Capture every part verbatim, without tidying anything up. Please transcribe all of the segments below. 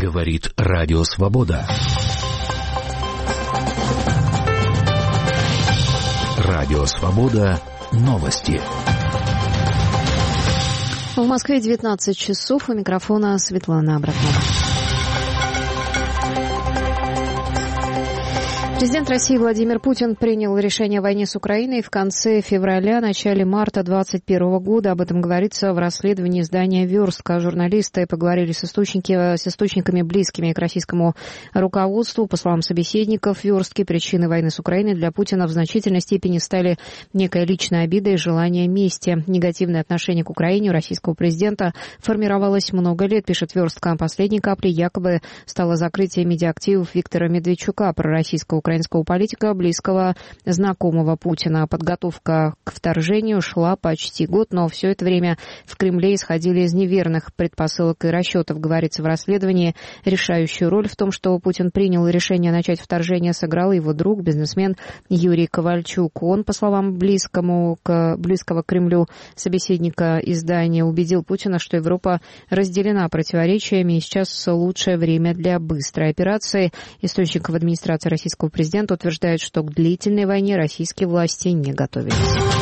Говорит Радио Свобода. Радио Свобода. Новости. В Москве девятнадцать часов. У микрофона Светлана Абрахмова. Президент России Владимир Путин принял решение о войне с Украиной в конце февраля, начале марта двадцать первого года. Об этом говорится в расследовании издания «Верстка». Журналисты поговорили с, источники, с источниками, близкими к российскому руководству. По словам собеседников «Верстки», причиной войны с Украиной для Путина в значительной степени стали некая личная обида и желание мести. Негативное отношение к Украине у российского президента формировалось много лет, пишет «Верстка». Последней каплей якобы стало закрытие медиа-активов Виктора Медведчука, пророссийского украинского политика, близкого знакомого Путина. Подготовка к вторжению шла почти год, но все это время в Кремле исходили из неверных предпосылок и расчетов, говорится в расследовании. Решающую роль в том, что Путин принял решение начать вторжение, сыграл его друг, бизнесмен Юрий Ковальчук. Он, по словам близкому к, близкого к Кремлю собеседника издания, убедил Путина, что Европа разделена противоречиями и сейчас лучшее время для быстрой операции. Источник в администрации российского президент утверждает, что к длительной войне российские власти не готовились.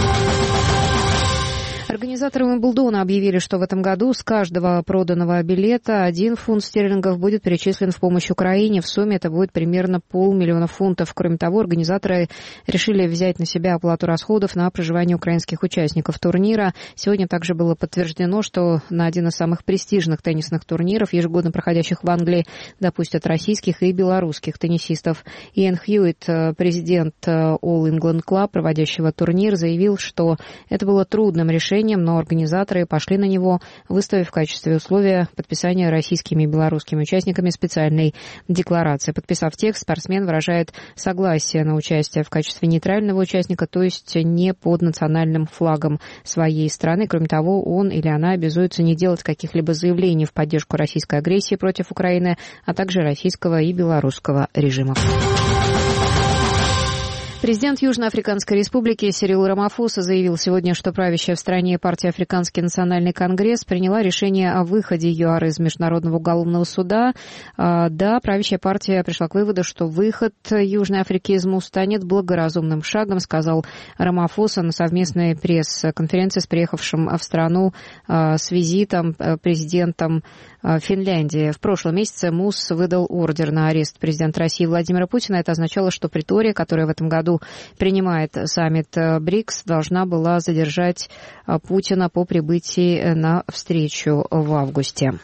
Организаторы Уимблдона объявили, что в этом году с каждого проданного билета один фунт стерлингов будет перечислен в помощь Украине. В сумме это будет примерно полмиллиона фунтов. Кроме того, организаторы решили взять на себя оплату расходов на проживание украинских участников турнира. Сегодня также было подтверждено, что на один из самых престижных теннисных турниров, ежегодно проходящих в Англии, допустят российских и белорусских теннисистов. Иэн Хьюитт, президент All England Club, проводящего турнир, заявил, что это было трудным решением, но организаторы пошли на него, выставив в качестве условия подписания российскими и белорусскими участниками специальной декларации. Подписав текст, спортсмен выражает согласие на участие в качестве нейтрального участника, то есть не под национальным флагом своей страны. Кроме того, он или она обязуются не делать каких-либо заявлений в поддержку российской агрессии против Украины, а также российского и белорусского режимов. Президент Южноафриканской республики Сирил Рамафоса заявил сегодня, что правящая в стране партия Африканский национальный конгресс приняла решение о выходе ЮАР из Международного уголовного суда. Да, правящая партия пришла к выводу, что выход Южной Африки из МУ станет благоразумным шагом, сказал Рамафоса на совместной пресс-конференции с приехавшим в страну с визитом президентом Финляндии. В прошлом месяце МУС выдал ордер на арест президента России Владимира Путина. Это означало, что Претория, которая в этом году принимает саммит БРИКС, должна была задержать Путина по прибытии на встречу в августе.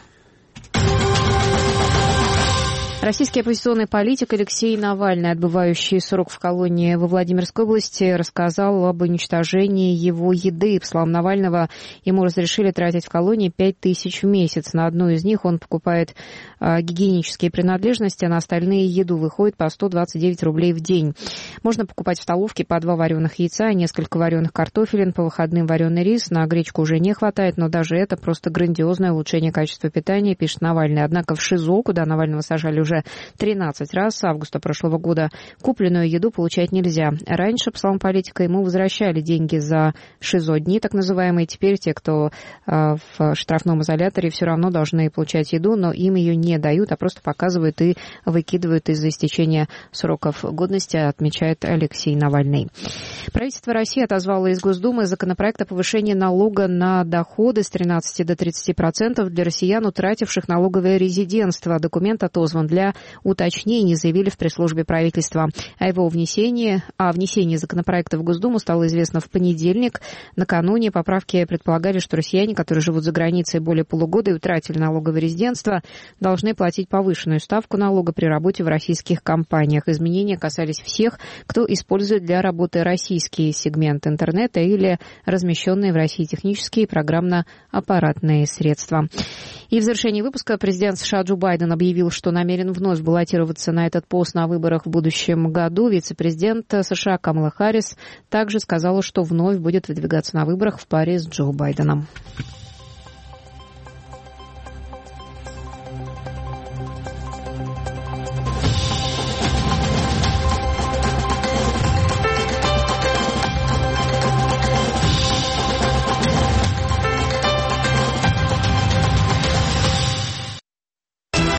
Российский оппозиционный политик Алексей Навальный, отбывающий срок в колонии во Владимирской области, рассказал об уничтожении его еды. По словам Навального, ему разрешили тратить в колонии пять тысяч в месяц. На одну из них он покупает а, гигиенические принадлежности, а на остальные еду выходит по сто двадцать девять рублей в день. Можно покупать в столовке по два вареных яйца, несколько вареных картофелин, по выходным вареный рис. На гречку уже не хватает, но даже это просто грандиозное улучшение качества питания, пишет Навальный. Однако в ШИЗО, куда Навального сажали уже тринадцать раз с августа прошлого года, купленную еду получать нельзя. Раньше, по словам политика, ему возвращали деньги за ШИЗО-дни, так называемые. Теперь те, кто э, в штрафном изоляторе, все равно должны получать еду, но им ее не дают, а просто показывают и выкидывают из-за истечения сроков годности, отмечает Алексей Навальный. Правительство России отозвало из Госдумы законопроект о повышении налога на доходы с тринадцати до тридцати процентов для россиян, утративших налоговое резидентство. Документ отозван для уточнений, заявили в пресс-службе правительства. О его внесении, о внесении законопроекта в Госдуму стало известно в понедельник. Накануне поправки предполагали, что россияне, которые живут за границей более полугода и утратили налоговое резидентство, должны платить повышенную ставку налога при работе в российских компаниях. Изменения касались всех, кто использует для работы российский сегмент интернета или размещенные в России технические и программно-аппаратные средства. И в завершении выпуска президент США Джо Байден объявил, что намерен вновь баллотироваться на этот пост на выборах в будущем году. Вице-президент США Камала Харрис также сказала, что вновь будет выдвигаться на выборах в паре с Джо Байденом.